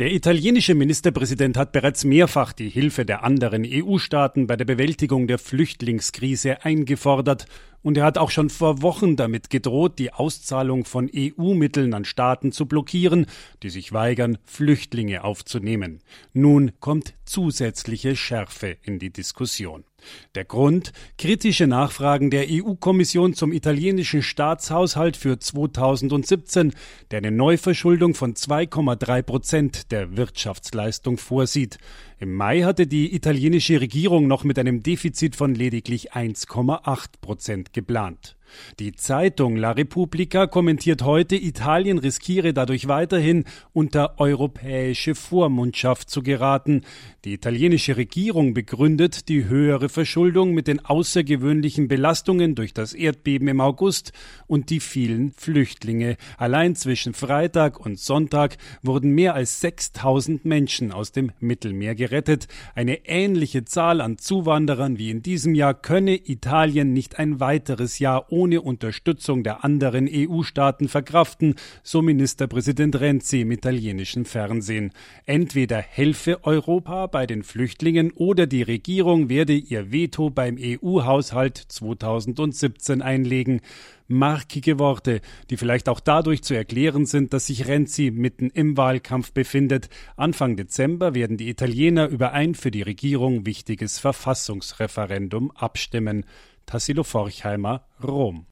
Der italienische Ministerpräsident hat bereits mehrfach die Hilfe der anderen EU-Staaten bei der Bewältigung der Flüchtlingskrise eingefordert. Und er hat auch schon vor Wochen damit gedroht, die Auszahlung von EU-Mitteln an Staaten zu blockieren, die sich weigern, Flüchtlinge aufzunehmen. Nun kommt zusätzliche Schärfe in die Diskussion. Der Grund: kritische Nachfragen der EU-Kommission zum italienischen Staatshaushalt für 2017, der eine Neuverschuldung von 2,3% der Wirtschaftsleistung vorsieht. Im Mai hatte die italienische Regierung noch mit einem Defizit von lediglich 1,8% geplant. Die Zeitung La Repubblica kommentiert heute, Italien riskiere dadurch weiterhin unter europäische Vormundschaft zu geraten. Die italienische Regierung begründet die höhere Verschuldung mit den außergewöhnlichen Belastungen durch das Erdbeben im August und die vielen Flüchtlinge. Allein zwischen Freitag und Sonntag wurden mehr als 6.000 Menschen aus dem Mittelmeer gerettet. Eine ähnliche Zahl an Zuwanderern wie in diesem Jahr könne Italien nicht ein weiteres Jahr ohne Unterstützung der anderen EU-Staaten verkraften, so Ministerpräsident Renzi im italienischen Fernsehen. Entweder helfe Europa bei den Flüchtlingen oder die Regierung werde ihr Veto beim EU-Haushalt 2017 einlegen. Markige Worte, die vielleicht auch dadurch zu erklären sind, dass sich Renzi mitten im Wahlkampf befindet. Anfang Dezember werden die Italiener über ein für die Regierung wichtiges Verfassungsreferendum abstimmen. Tassilo Forchheimer, Rom.